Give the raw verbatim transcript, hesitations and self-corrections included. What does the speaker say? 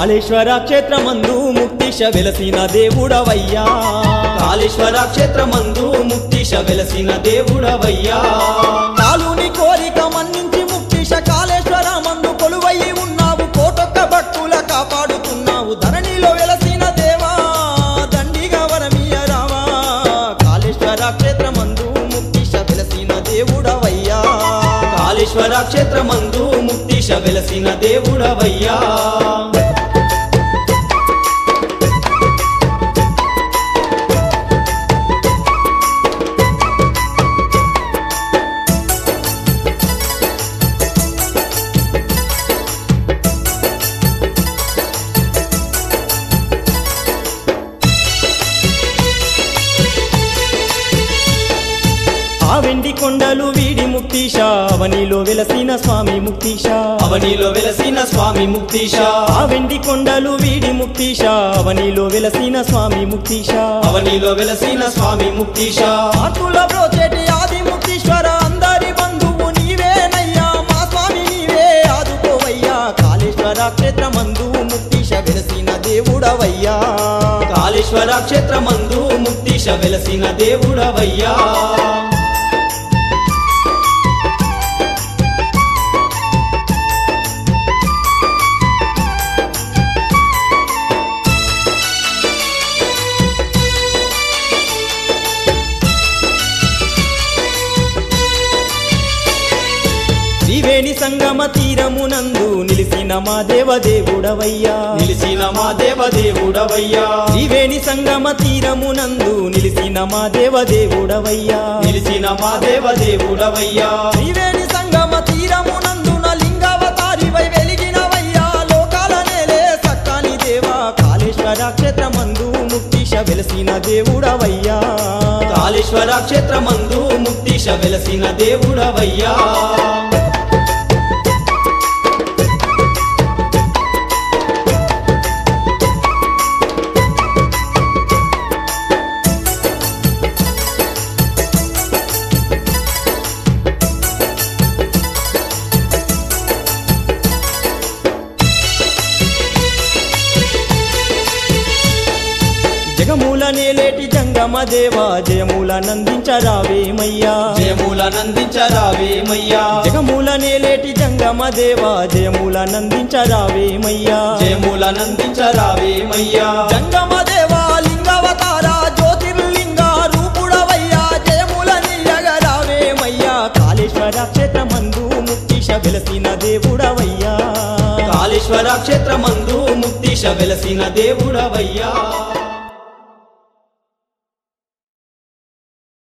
కాళేశ్వర క్షేత్రమందు ముక్తిశ వెలసిన దేవుడవయ్యా కాళేశ్వర క్షేత్రమందు ముక్తిశ వెలసిన దేవుడవయ్యా కాలుని కోరిక మన్నించి ముక్తిశ కాళేశ్వర మందు కొలువయ్యి ఉన్నావు కోటొక్క భక్తుల కాపాడుతున్నావు ధరణిలో వెలసిన దేవా దండిగా వరమియ రావా కాళేశ్వర క్షేత్రమందు ముక్తిశ వెలసిన దేవుడవయ్యా కాళేశ్వర క్షేత్రమందు ముక్తిశ వెలసిన దేవుడవయ్యా ఆ వెండి కొండలు వీడి ముక్తిశ అవనిలో వెలసిన స్వామి ముక్తిశ అవనిలో వెలసిన స్వామి ముక్తిశ ఆ వెండి కొండలు వీడి ముక్తిశ అవనిలో వెలసిన స్వామి ముక్తిశ అవనిలో వెలసిన స్వామి ముక్తిశ ఆకుల బ్రోచేటి ఆది ముక్తీశ్వర అందరి బంధువు నీవేనయ్యా మా స్వామి నీవే ఆదుకోవయ్యా కాళేశ్వర క్షేత్రమందు ముక్తిశ వెలసిన దేవుడవయ్యా కాళేశ్వర క్షేత్రమందు ముక్తిశ వెలసిన దేవుడవయ్యా త్రివేణి సంగమ తీరమునందు నిలిసిన మా దేవదేవుడవయ్యా నిలిసిన మా దేవదేవుడవయ్యా త్రివేణి సంగమ తీరమునందు నిలిసిన మా దేవదేవుడవయ్యా నిలిచిన మా దేవదేవుడవయ్యా త్రివేణి సంగమ తీరమునందున లింగావతారివై వెలిగినవయ్యా లోకాల నేలే సక్కాని దేవా కాళేశ్వర క్షేత్రమందు ముక్తిశ వెలసిన దేవుడవయ్యా కాళేశ్వర క్షేత్రమందు ముక్తిశ వెలసిన దేవుడవయ్యా జగమూల నేలేటి జంగమ దేవా జయమూల నందించరావేమయ్యా జయమూల నందించరావేమయ్యా జగమూల నేలేటి జంగమ దేవా జయమూల నందించరావేమయ్యా జయమూల నందించరావేమయ్యా జంగమ దేవా లింగావతార జ్యోతిర్లింగ రూపుడవయ్యా జయమూల నీయగరావేమయ్యా కాళేశ్వర క్షేత్రమందు ముక్తిశ వెలసిన దేవుడవయ్యా కాళేశ్వర క్షేత్రమందు ముక్తిశ వెలసిన దేవుడవయ్యా